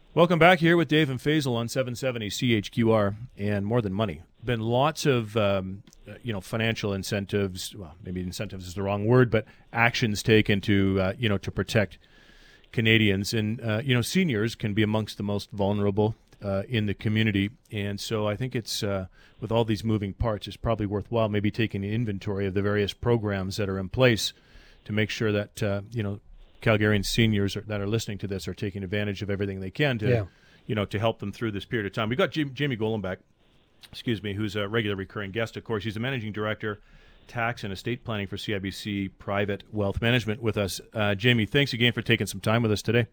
Welcome back here with Dave and Faisal on 770 CHQR and More Than Money. Been lots of financial incentives. Well, maybe incentives is the wrong word, but actions taken to to protect Canadians, and seniors can be amongst the most vulnerable in the community, and so I think it's with all these moving parts, it's probably worthwhile maybe taking an inventory of the various programs that are in place to make sure that Calgarian seniors that are listening to this are taking advantage of everything they can to to help them through this period of time. We've got Jamie Golenbeck, who's a regular recurring guest. Of course, he's the managing director, tax and estate planning for CIBC Private Wealth Management with us. Jamie, thanks again for taking some time with us today.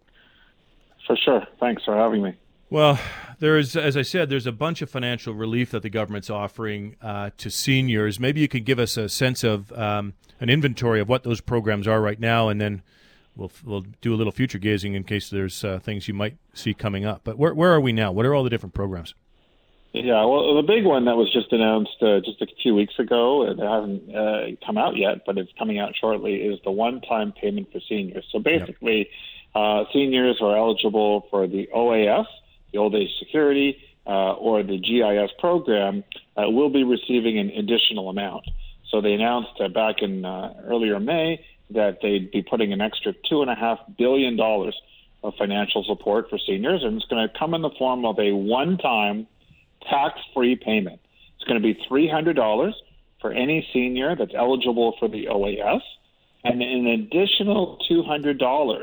For sure. Thanks for having me. Well, as I said, there's a bunch of financial relief that the government's offering to seniors. Maybe you could give us a sense of an inventory of what those programs are right now, and then we'll do a little future gazing in case there's things you might see coming up. But where are we now? What are all the different programs? Yeah, well, the big one that was just announced just a few weeks ago, it hasn't come out yet, but it's coming out shortly, is the one-time payment for seniors. So basically, seniors who are eligible for the OAS, the Old Age Security, or the GIS program will be receiving an additional amount. So they announced back in earlier May that they'd be putting an extra $2.5 billion of financial support for seniors, and it's going to come in the form of a one-time tax-free payment. It's going to be $300 for any senior that's eligible for the OAS, and an additional $200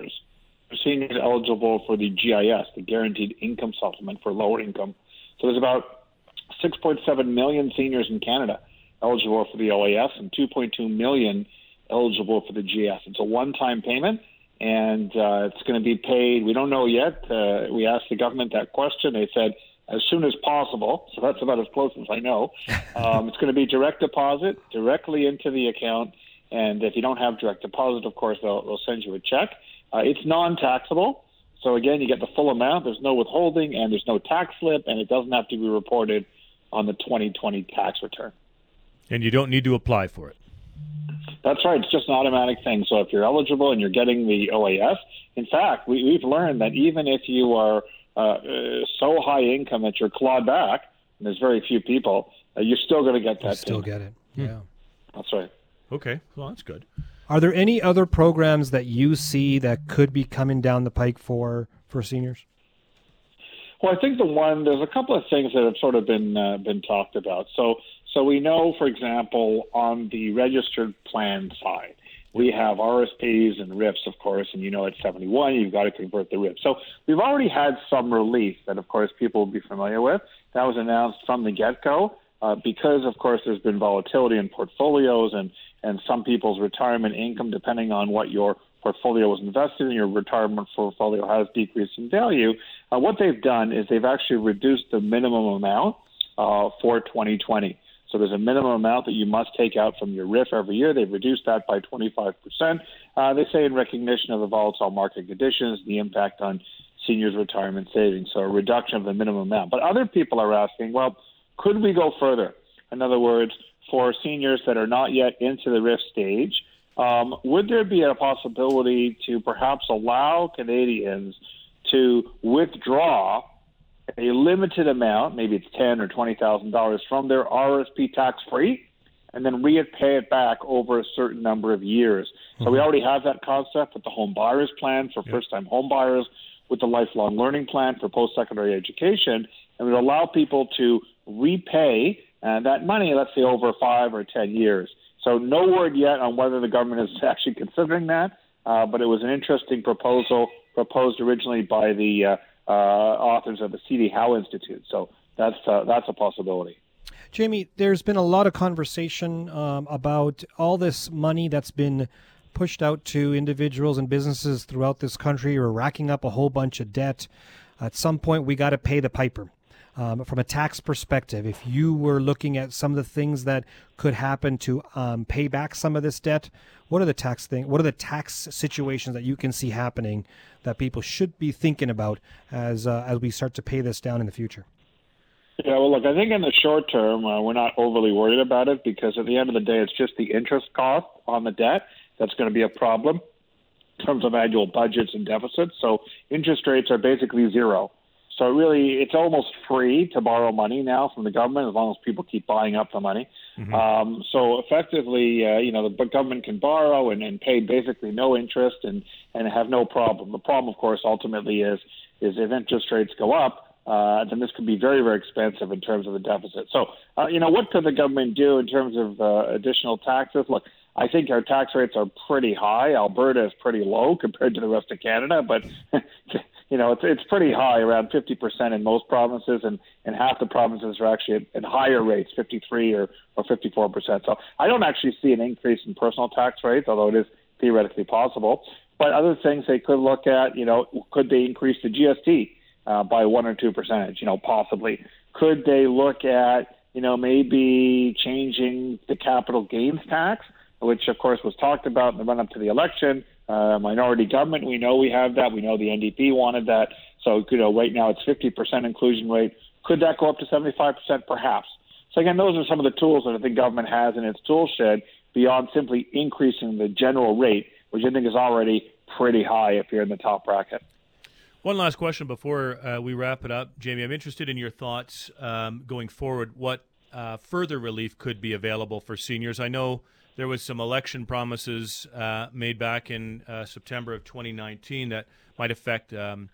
for seniors eligible for the GIS, the Guaranteed Income Supplement for lower income. So there's about 6.7 million seniors in Canada eligible for the OAS and 2.2 million eligible for the GIS. It's a one-time payment, and it's going to be paid. We don't know yet. We asked the government that question. They said as soon as possible, so that's about as close as I know. It's going to be direct deposit directly into the account, and if you don't have direct deposit, of course, they'll send you a check. It's non-taxable, so again, you get the full amount. There's no withholding, and there's no tax slip, and it doesn't have to be reported on the 2020 tax return. And you don't need to apply for it. That's right. It's just an automatic thing. So if you're eligible and you're getting the OAS, in fact, we've learned that even if you are so high income that you're clawed back, and there's very few people, you're still going to get that. Still get it. Yeah. That's right. Okay. Well, that's good. Are there any other programs that you see that could be coming down the pike for seniors? Well, I think there's a couple of things that have sort of been talked about. So we know, for example, on the registered plan side, we have RSPs and RIPs, of course, and at 71, you've got to convert the RIP. So we've already had some relief that, of course, people will be familiar with. That was announced from the get-go because, of course, there's been volatility in portfolios and some people's retirement income, depending on what your portfolio was invested in, your retirement portfolio has decreased in value. What they've done is they've actually reduced the minimum amount for 2020. So there's a minimum amount that you must take out from your RIF every year. They've reduced that by 25%. They say in recognition of the volatile market conditions, the impact on seniors' retirement savings, so a reduction of the minimum amount. But other people are asking, well, could we go further? In other words, for seniors that are not yet into the RIF stage, would there be a possibility to perhaps allow Canadians to withdraw a limited amount, maybe it's $10,000 or $20,000 from their RSP tax-free, and then repay it back over a certain number of years? So we already have that concept with the home buyers plan for first-time home buyers, with the lifelong learning plan for post-secondary education, and we allow people to repay that money, let's say, over 5 or 10 years. So no word yet on whether the government is actually considering that, but it was an interesting proposal proposed originally by the authors of the C.D. Howe Institute. So that's a possibility. Jamie, there's been a lot of conversation about all this money that's been pushed out to individuals and businesses throughout this country. We're racking up a whole bunch of debt. At some point, we got to pay the piper. From a tax perspective, if you were looking at some of the things that could happen to pay back some of this debt, what are the tax situations that you can see happening that people should be thinking about as we start to pay this down in the future? Yeah, well, look, I think in the short term, we're not overly worried about it because at the end of the day, it's just the interest cost on the debt that's going to be a problem in terms of annual budgets and deficits. So interest rates are basically zero. So really, it's almost free to borrow money now from the government as long as people keep buying up the money. So effectively, the government can borrow and pay basically no interest and have no problem. The problem, of course, ultimately is if interest rates go up, then this could be very, very expensive in terms of the deficit. So, what could the government do in terms of additional taxes? Look, I think our tax rates are pretty high. Alberta is pretty low compared to the rest of Canada, but it's pretty high, around 50% in most provinces, and half the provinces are actually at higher rates, 53 or 54%. So I don't actually see an increase in personal tax rates, although it is theoretically possible. But other things they could look at, could they increase the GST by 1 or 2%, possibly? Could they look at, maybe changing the capital gains tax, which, of course, was talked about in the run-up to the election? Minority government, we know we have that. We know the NDP wanted that. So, right now it's 50% inclusion rate. Could that go up to 75%? Perhaps. So, again, those are some of the tools that I think government has in its tool shed beyond simply increasing the general rate, which I think is already pretty high if you're in the top bracket. One last question before we wrap it up. Jamie, I'm interested in your thoughts going forward. What further relief could be available for seniors? I know there was some election promises made back in September of 2019 that might affect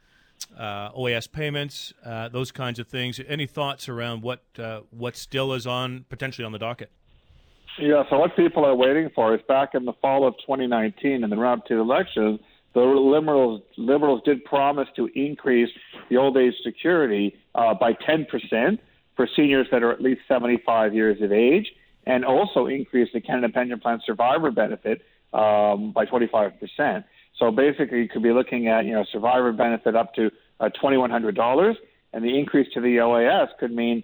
OAS payments, those kinds of things. Any thoughts around what still is potentially on the docket? Yeah, so what people are waiting for is back in the fall of 2019 in the run-up to the elections, the Liberals did promise to increase the old age security by 10% for seniors that are at least 75 years of age, and also increase the Canada Pension Plan survivor benefit by 25%. So basically, you could be looking at survivor benefit up to $2,100, and the increase to the OAS could mean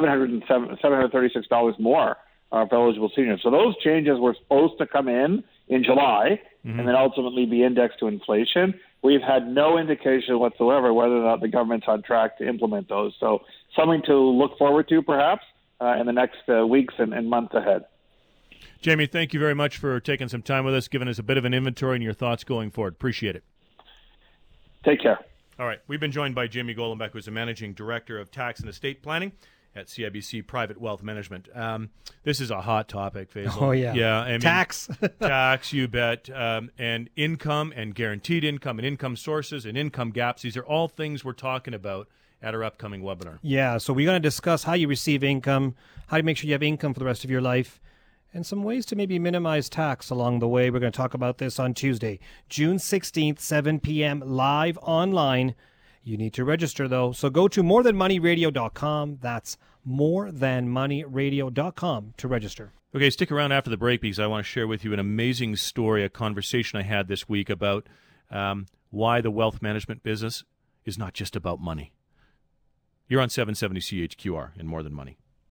$736 more for eligible seniors. So those changes were supposed to come in July and then ultimately be indexed to inflation. We've had no indication whatsoever whether or not the government's on track to implement those. So something to look forward to, perhaps, in the next weeks and months ahead. Jamie, thank you very much for taking some time with us, giving us a bit of an inventory and your thoughts going forward. Appreciate it. Take care. All right. We've been joined by Jamie Golombek, who's the Managing Director of Tax and Estate Planning at CIBC Private Wealth Management. This is a hot topic, Faisal. Oh, yeah. Yeah. I mean, tax. Tax, you bet. And income and guaranteed income and income sources and income gaps. These are all things we're talking about at our upcoming webinar. Yeah, so we're going to discuss how you receive income, how to make sure you have income for the rest of your life, and some ways to maybe minimize tax along the way. We're going to talk about this on Tuesday, June 16th, 7 p.m., live online. You need to register, though. So go to morethanmoneyradio.com. That's morethanmoneyradio.com to register. Okay, stick around after the break because I want to share with you an amazing story, a conversation I had this week about why the wealth management business is not just about money. You're on 770 CHQR in More Than Money.